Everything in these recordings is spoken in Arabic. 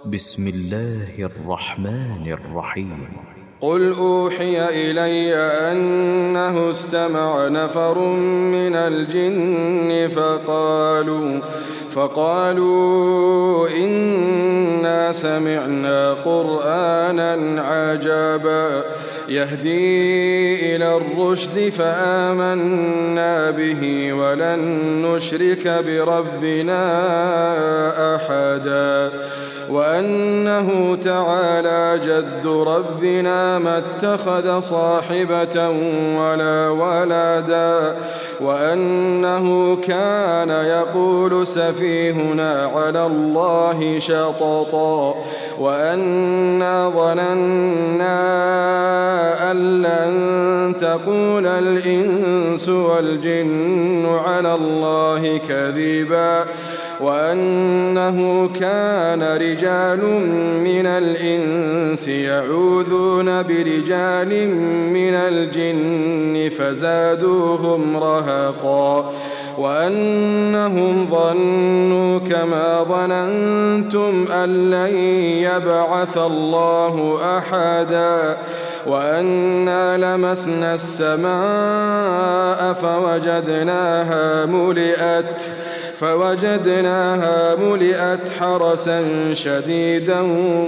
بسم الله الرحمن الرحيم. قل أوحي إلي أنه استمع نفر من الجن فقالوا إنا سمعنا قرآنا عجبا يهدي إلى الرشد فآمنا به ولن نشرك بربنا أحدا وأنه تعالى جد ربنا ما اتخذ صاحبة ولا ولدا وأنه كان يقول سفيهنا على الله شططا وأنا ظننا أن لن تقول الإنس والجن على الله كذبا وأنه كان رجال من الإنس يعوذون برجال من الجن فزادوهم رهقا وأنهم ظنوا كما ظننتم أن لن يبعث الله أحدا وأنا لمسنا السماء فوجدناها ملئت حرسا شديدا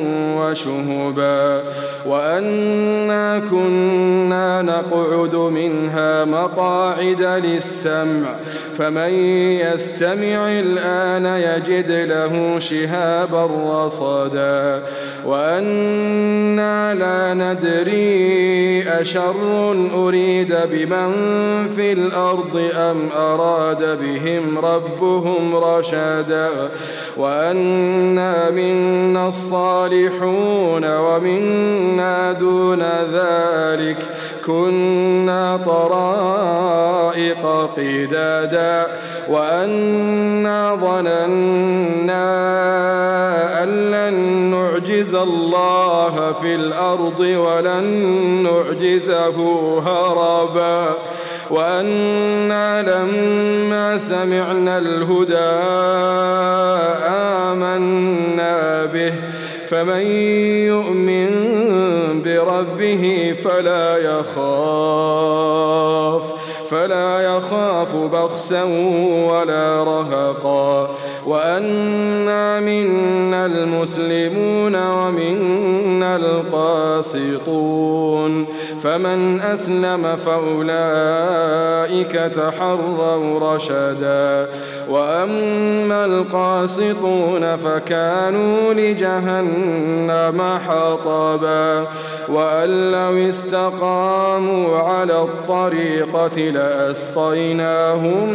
وشهبا وأنا كنا نقعد منها مقاعد للسمع فمن يستمع الآن يجد له شهابا رصدا وأنا لا ندري أشر أريد بمن في الأرض أم أراد بهم ربهم رشدا وأنا منا الصالحون ومنا دون ذلك كنا طرائق قدادا وأنا ظننا أن لن نعجز الله في الأرض ولن نعجزه هربا وأنا لما سمعنا الهدى آمنا به فمن يؤمن بربه فلا يخاف بخسا ولا رهقا وأنا منا المسلمون ومنا القاسطون فمن أسلم فأولئك تحروا رشدا وأما القاسطون فكانوا لجهنم حطبا وأن لو استقاموا على الطريقة لأسقيناهم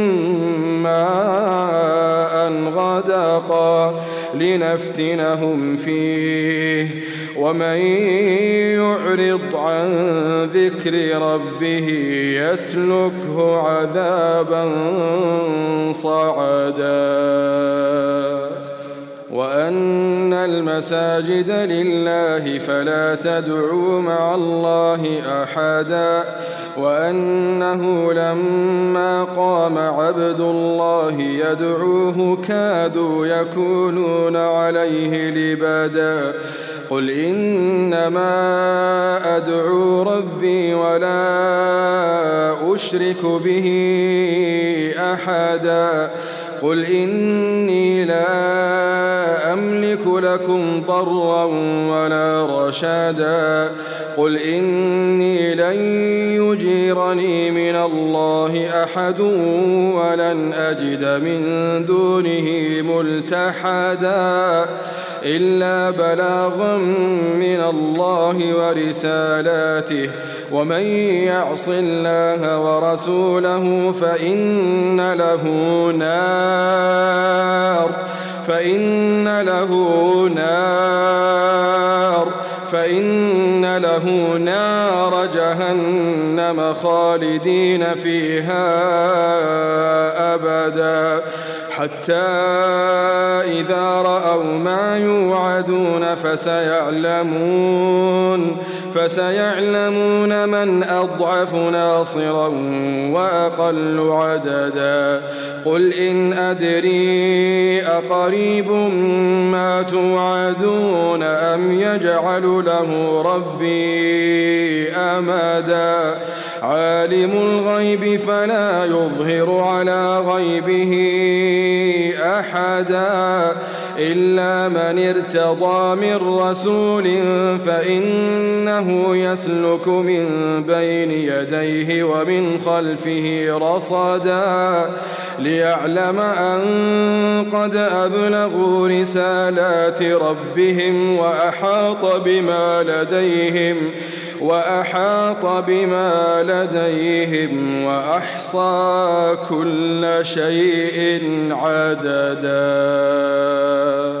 ماء غدقا لنفتنهم فيه ومن يعرض عن ذكر ربه يسلكه عذابا صعدا وأن المساجد لله فلا تدعوا مع الله أحدا وأنه لما قام عبد الله يدعوه كادوا يكونون عليه لبدا قل إنما أدعو ربي ولا أشرك به أحدا قل إني لا أملك لكم ضرا ولا رشدا قل إني لن يجيرني من الله أحد ولن أجد من دونه ملتحدا إلا بلاغا من الله ورسالاته ومن يعص الله ورسوله فإن له نار جهنم خالدين فيها أبدا حتى إذا رأوا ما يوعدون فسيعلمون من أضعف ناصرا وأقل عددا قل إن أدري أقريب ما توعدون أم يجعل له ربي أمدا عالم الغيب فلا يظهر على غيبه أحدا إلا من ارتضى من رسول فإنه يسلك من بين يديه ومن خلفه رصدا ليعلم أن قد أبلغوا رسالات ربهم وأحاط بما لديهم وأحصى كل شيء عددا.